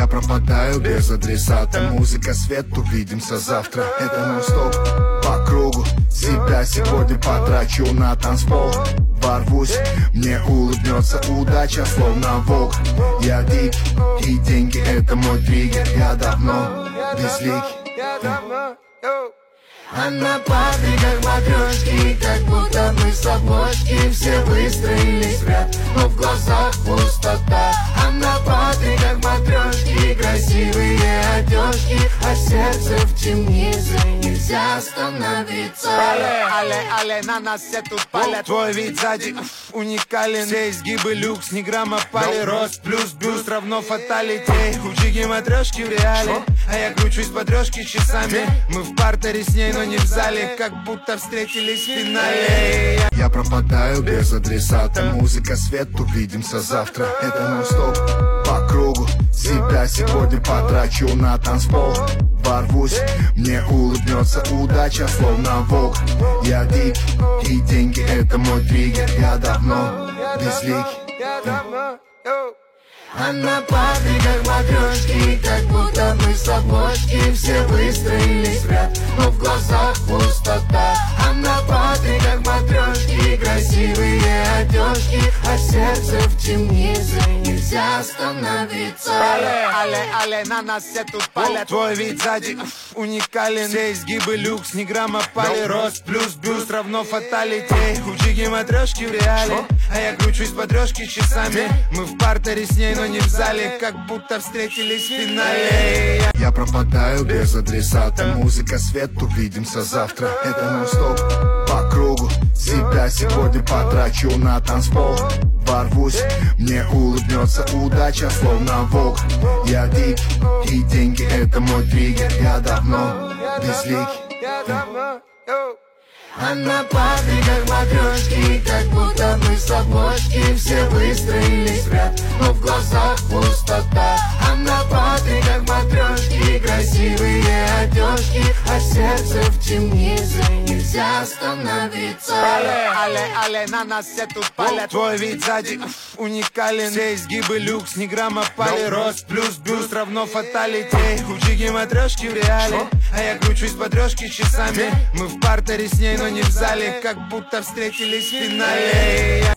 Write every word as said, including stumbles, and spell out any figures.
Я пропадаю без адресата. Музыка, свет, увидимся завтра. Это нон-стоп по кругу. Себя сегодня потрачу на танцпол. Ворвусь, мне улыбнется удача, словно волк. Я дик, и деньги это мой триггер. Я давно безликий. А на патриках матрешки, как будто мы с обложки. Все выстроились в ряд, но в глазах пустота. А на патриках матрешки, красивые одежки, а сердце в темнице, нельзя остановиться. Але, але, але, на нас все тут палят. Твой вид сзади уф, уникален. Все изгибы люкс, ни грамма пали. Рост плюс бюст равно фаталити. У чики матрешки в реале, а я кручусь по трешке часами. Мы в партере с ней, но не в зале, как будто встретились в финале. Я пропадаю без адресата. Музыка, свет, увидимся завтра. Это нон-стоп по кругу. Себя сегодня потрачу на танцпол. Ворвусь, мне улыбнется удача, словно волк. Я дик, и деньги это мой триггер. Я давно безликий. А на патриках матрешки, как будто мы с обложки. Все выстроились в ряд, но в глазах пустота. А на патриках матрешки, красивые одежки, а сердце в темнице, нельзя остановиться. Але, але, але, на нас все тут палят. Твой вид сзади уф, уникален. Все изгибы люкс, ни грамма пали. Рост плюс бюст равно фаталити. У чики матрешки в реале, а я кручусь по трешке часами. Мы в партере с ней, но не в зале, как будто встретились в финале. Я пропадаю без адресата. Музыка, свет, увидимся завтра. Это нон-стоп по кругу. Себя сегодня потрачу на танцпол. Ворвусь, мне улыбнется удача, словно волк. Я дик, и деньги это мой триггер. Я давно безликий. А на патриках матрешки, как будто мы с обложки. Все выстроились в ряд, но в глазах пустота. А на патриках матрешки, красивые одежки, а сердце в темнице, нельзя остановиться. Але, але, але, на нас все тут палят. Твой вид сзади уф, уникален. Все изгибы люкс, ни грамма пали. Рост плюс бюст равно фаталити. У чики матрешки в реале, а я кручусь по трешке часами. Мы в партере с ней, но не в зале, как будто встретились в финале.